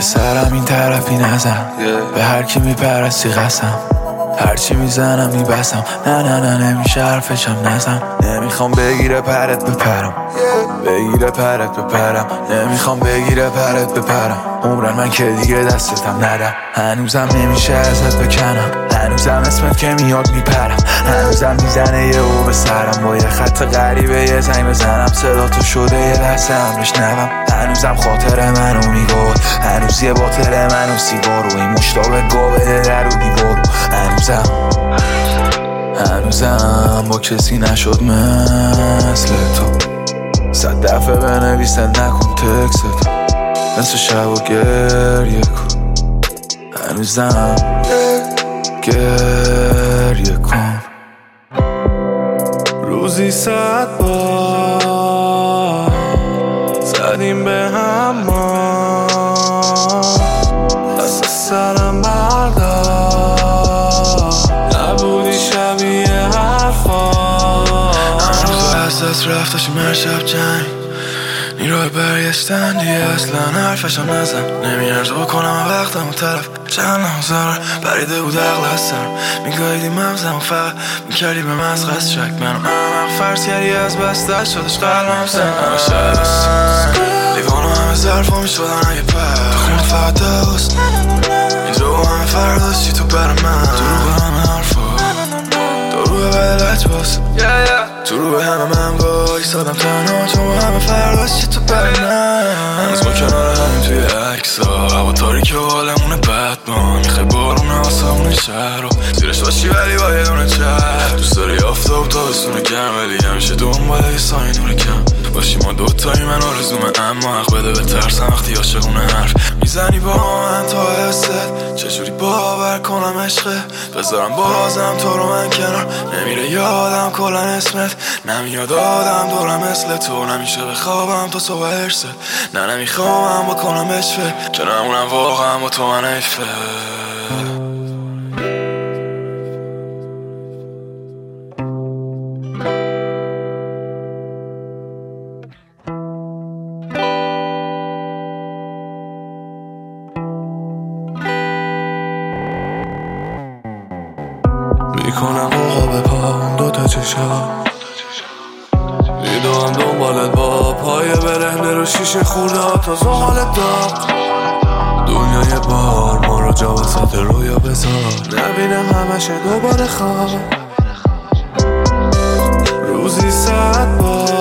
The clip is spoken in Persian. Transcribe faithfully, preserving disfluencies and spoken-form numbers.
به سرم این طرفی نزن، به هر کی میپرستی قسم، هرچی میزنم میبسم. نه نه نه نمیشه حرفشم نزن. نمیخوام بگیره پرت بپرم، بگیره پرت بپرم. نمیخوام بگیره پرت بپرم. عمرن من که دیگه دستتم ندم. هنوزم نمیشه ازت بکنم، هنوزم اسمت که میاد میپرم. هنوزم میزنه یه او به سرم، با یه خط غریبه یه زنگ بزنم. صدا تو شده یه لحظه هم بشنوم. هنوزم خاطر منو میگود، هنوز یه باطل منو سیگارو، این مشتاق گابه در و دیوارو. هنوزم هنوزم با کسی نشد مثل تو. صد دفعه بنویسه نکن تکست، نصف شب و گریه کن. هنوزم گریه کن. روزی صد بار زدیم به هم ما، دست سرم بردار، نبودی شبیه حرفا. هنوز از دست رفتاشیم هر شب جنگ، نیروی برگشتن دیگه اصلا حرفشم نزن. نمیارزه بکنم وقتم اون طرف، چند نمازار بریده بود عقل از سرم. میگاهیدی مغزم و فقط میکردی به مسخس شک. من هم فرض کردی از بس دست شدش قلبم سن. همه شاید است لیوانو همه ظرفا میشدن اگه پر تو خون فقط دوست. اینجا با همه فرداشتی تو بر من، تو رو به همه حرفا، تو رو به بدلت باز، تو رو به همه من وای سادم تنها، تو با همه فرداشتی تو بر من. هنوز ما کنار همین توی عکسا، هوا تاریک و حالمونه بدمان. میخوای بارونه آسمون شهر رو زیرش باشی ولی با یه دونه چهر. دوست داری آفتاب تابستونه گرم، ولی همیشه دنباله یه سایه نور کم باشی. ما دوتایی من آرزومه، اما حق بده به ترسم وقتی عاشقونه حرف میزنی با من تا حست. چجوری باور کنم عشقه، بذارم بازم تو رو من کنار. نمیره یادم کلا اسمت، نمیاد آدم دورم مثل تو. نمیشه بخوابم تا صبح هرست، نه نمیخوام بکنم بشفه، که نمونم واقعا با تو من ایفه. میکنم آقا به پام دوتا چشم، میدوام دنبالت با پای برهنه رو شیشه خورده تا زغالت داد. دنیای بار ما رو جا وسط رویا بذار، نبینم همشه دوباره خواب. روزی صد بار